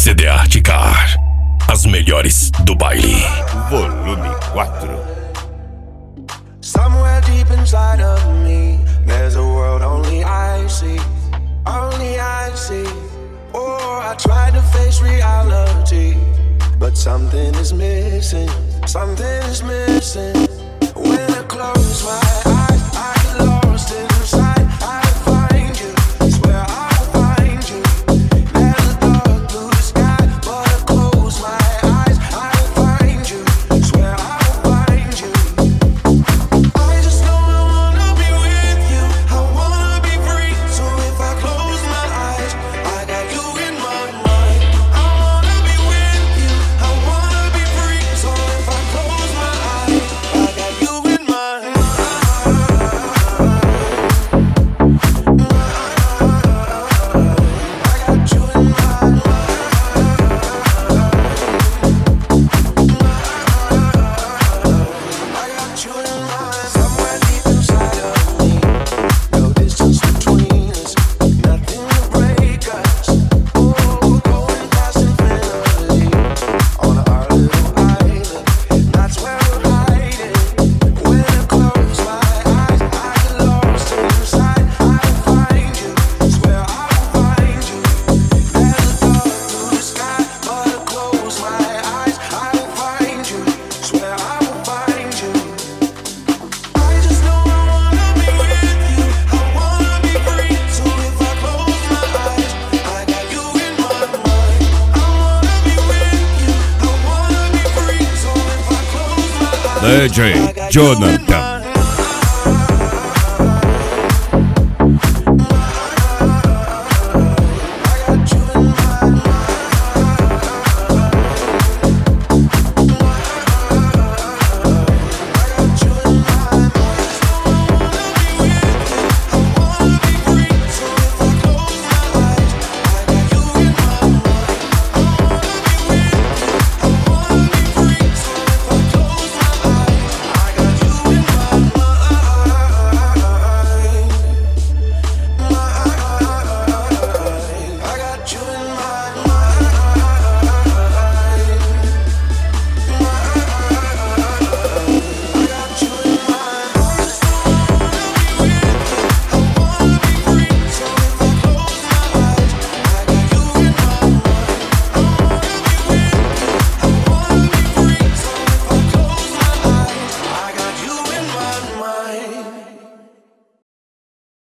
CD Arte Car. As melhores do baile. Volume 4. Somewhere deep inside of me, there's a world only I see. Only I see. Oh, I try to face reality, but something is missing. Something is missing. When I close my eyes, I get lost inside. I find you, swear I'll find you. There's a dark blue sky, but I close my eyes, I'll find you, swear I'll find you. I just know I wanna be with you, I wanna be free. So if I close my eyes, I got you in my mind. I wanna be with you, I wanna be free. So if I close my eyes, I got you in my mind. DJ Jonathan.